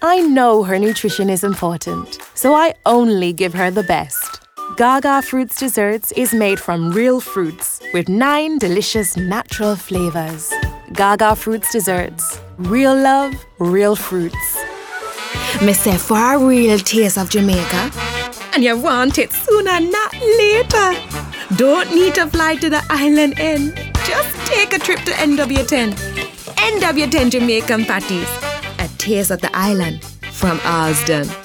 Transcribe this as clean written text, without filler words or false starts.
I know her nutrition is important, so I only give her the best. Gaga Fruits Desserts is made from real fruits with 9 delicious natural flavors. Gaga Fruits Desserts. Real love, real fruits. Me say for a real taste of Jamaica, and you want it sooner, not later. Don't need to fly to the island end. Just take a trip to NW10. NW10 Jamaican Patties. A taste of the island from Alston.